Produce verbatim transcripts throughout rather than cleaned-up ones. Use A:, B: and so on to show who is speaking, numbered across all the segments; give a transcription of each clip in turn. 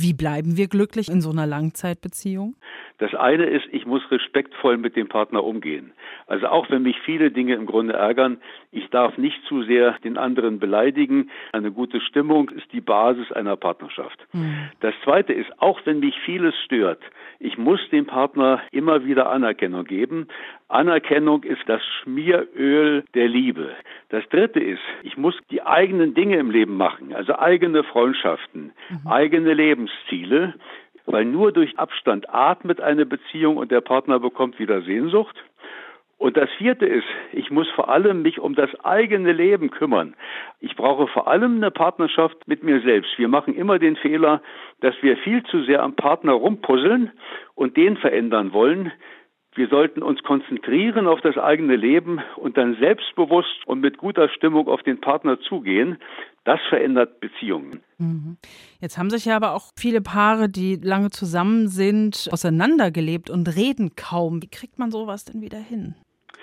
A: Wie bleiben wir glücklich in so einer Langzeitbeziehung?
B: Das eine ist, ich muss respektvoll mit dem Partner umgehen. Also auch wenn mich viele Dinge im Grunde ärgern, ich darf nicht zu sehr den anderen beleidigen. Eine gute Stimmung ist die Basis einer Partnerschaft. Mhm. Das zweite ist, auch wenn mich vieles stört, ich muss dem Partner immer wieder Anerkennung geben. Anerkennung ist das Schmieröl der Liebe. Das dritte ist, ich muss die eigenen Dinge im Leben machen, also eigene Freundschaften, mhm. eigene Lebensziele. Weil nur durch Abstand atmet eine Beziehung und der Partner bekommt wieder Sehnsucht. Und das vierte ist, ich muss vor allem mich um das eigene Leben kümmern. Ich brauche vor allem eine Partnerschaft mit mir selbst. Wir machen immer den Fehler, dass wir viel zu sehr am Partner rumpuzzeln und den verändern wollen. Wir sollten uns konzentrieren auf das eigene Leben und dann selbstbewusst und mit guter Stimmung auf den Partner zugehen. Das verändert Beziehungen.
A: Jetzt haben sich ja aber auch viele Paare, die lange zusammen sind, auseinandergelebt und reden kaum. Wie kriegt man sowas denn wieder hin?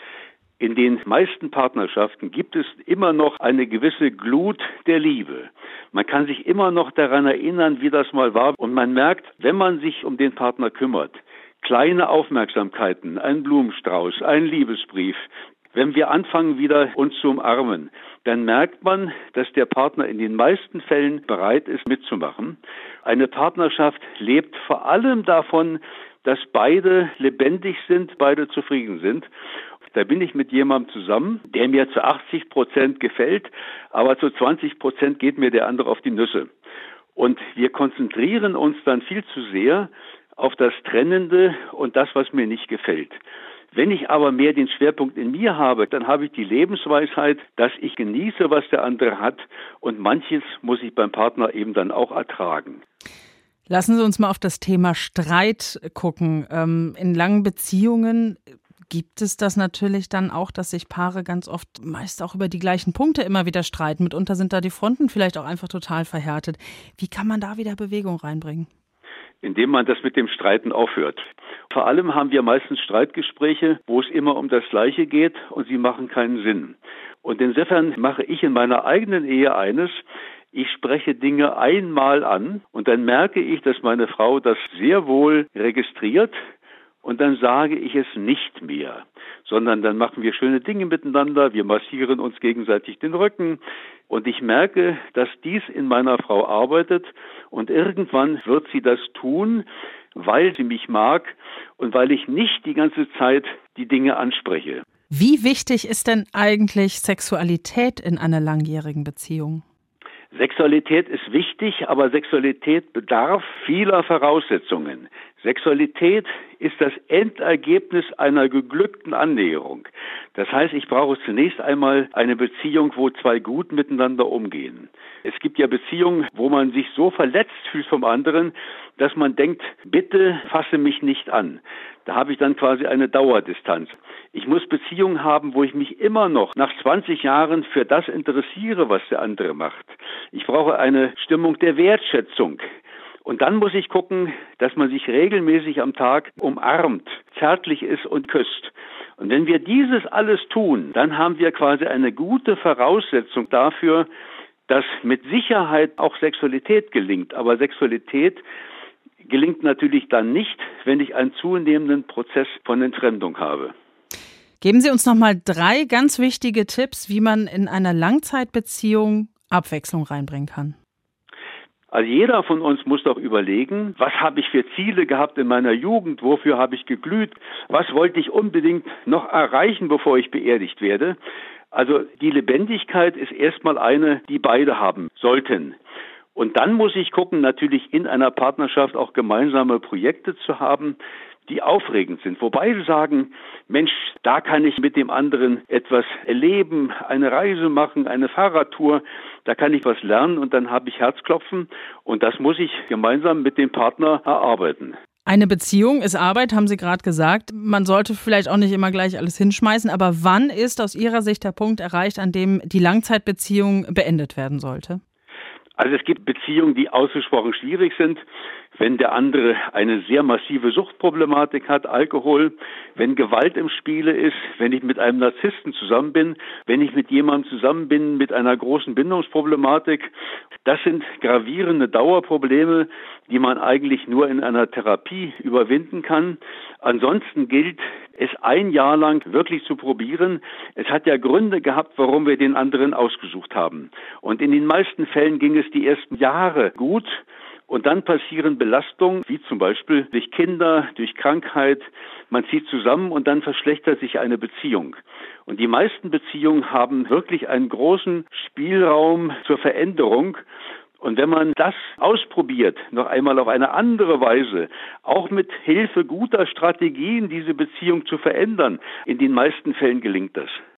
B: In den meisten Partnerschaften gibt es immer noch eine gewisse Glut der Liebe. Man kann sich immer noch daran erinnern, wie das mal war. Und man merkt, wenn man sich um den Partner kümmert, kleine Aufmerksamkeiten, ein Blumenstrauß, ein Liebesbrief. Wenn wir anfangen, wieder uns zu umarmen, dann merkt man, dass der Partner in den meisten Fällen bereit ist, mitzumachen. Eine Partnerschaft lebt vor allem davon, dass beide lebendig sind, beide zufrieden sind. Da bin ich mit jemandem zusammen, der mir zu achtzig Prozent gefällt, aber zu zwanzig Prozent geht mir der andere auf die Nüsse. Und wir konzentrieren uns dann viel zu sehr auf das Trennende und das, was mir nicht gefällt. Wenn ich aber mehr den Schwerpunkt in mir habe, dann habe ich die Lebensweisheit, dass ich genieße, was der andere hat, und manches muss ich beim Partner eben dann auch ertragen.
A: Lassen Sie uns mal auf das Thema Streit gucken. In langen Beziehungen gibt es das natürlich dann auch, dass sich Paare ganz oft meist auch über die gleichen Punkte immer wieder streiten. Mitunter sind da die Fronten vielleicht auch einfach total verhärtet. Wie kann man da wieder Bewegung reinbringen?
B: Indem man das mit dem Streiten aufhört. Vor allem haben wir meistens Streitgespräche, wo es immer um das Gleiche geht und sie machen keinen Sinn. Und insofern mache ich in meiner eigenen Ehe eines: Ich spreche Dinge einmal an und dann merke ich, dass meine Frau das sehr wohl registriert. Und dann sage ich es nicht mehr, sondern dann machen wir schöne Dinge miteinander, wir massieren uns gegenseitig den Rücken. Und ich merke, dass dies in meiner Frau arbeitet und irgendwann wird sie das tun, weil sie mich mag und weil ich nicht die ganze Zeit die Dinge anspreche.
A: Wie wichtig ist denn eigentlich Sexualität in einer langjährigen Beziehung?
B: Sexualität ist wichtig, aber Sexualität bedarf vieler Voraussetzungen. Sexualität ist das Endergebnis einer geglückten Annäherung. Das heißt, ich brauche zunächst einmal eine Beziehung, wo zwei gut miteinander umgehen. Es gibt ja Beziehungen, wo man sich so verletzt fühlt vom anderen, dass man denkt, bitte fasse mich nicht an. Da habe ich dann quasi eine Dauerdistanz. Ich muss Beziehungen haben, wo ich mich immer noch nach zwanzig Jahren für das interessiere, was der andere macht. Ich brauche eine Stimmung der Wertschätzung. Und dann muss ich gucken, dass man sich regelmäßig am Tag umarmt, zärtlich ist und küsst. Und wenn wir dieses alles tun, dann haben wir quasi eine gute Voraussetzung dafür, dass mit Sicherheit auch Sexualität gelingt. Aber Sexualität gelingt natürlich dann nicht, wenn ich einen zunehmenden Prozess von Entfremdung habe.
A: Geben Sie uns noch mal drei ganz wichtige Tipps, wie man in einer Langzeitbeziehung Abwechslung reinbringen kann.
B: Also jeder von uns muss doch überlegen, was habe ich für Ziele gehabt in meiner Jugend, wofür habe ich geglüht, was wollte ich unbedingt noch erreichen, bevor ich beerdigt werde. Also die Lebendigkeit ist erstmal eine, die beide haben sollten. Und dann muss ich gucken, natürlich in einer Partnerschaft auch gemeinsame Projekte zu haben, die aufregend sind, wo beide sagen, Mensch, da kann ich mit dem anderen etwas erleben, eine Reise machen, eine Fahrradtour, da kann ich was lernen und dann habe ich Herzklopfen und das muss ich gemeinsam mit dem Partner erarbeiten.
A: Eine Beziehung ist Arbeit, haben Sie gerade gesagt. Man sollte vielleicht auch nicht immer gleich alles hinschmeißen, aber wann ist aus Ihrer Sicht der Punkt erreicht, an dem die Langzeitbeziehung beendet werden sollte?
B: Also es gibt Beziehungen, die ausgesprochen schwierig sind, wenn der andere eine sehr massive Suchtproblematik hat, Alkohol, wenn Gewalt im Spiele ist, wenn ich mit einem Narzissten zusammen bin, wenn ich mit jemandem zusammen bin mit einer großen Bindungsproblematik. Das sind gravierende Dauerprobleme, die man eigentlich nur in einer Therapie überwinden kann. Ansonsten gilt es ein Jahr lang wirklich zu probieren. Es hat ja Gründe gehabt, warum wir den anderen ausgesucht haben. Und in den meisten Fällen ging es die ersten Jahre gut. Und dann passieren Belastungen, wie zum Beispiel durch Kinder, durch Krankheit. Man zieht zusammen und dann verschlechtert sich eine Beziehung. Und die meisten Beziehungen haben wirklich einen großen Spielraum zur Veränderung. Und wenn man das ausprobiert, noch einmal auf eine andere Weise, auch mit Hilfe guter Strategien, diese Beziehung zu verändern, in den meisten Fällen gelingt das.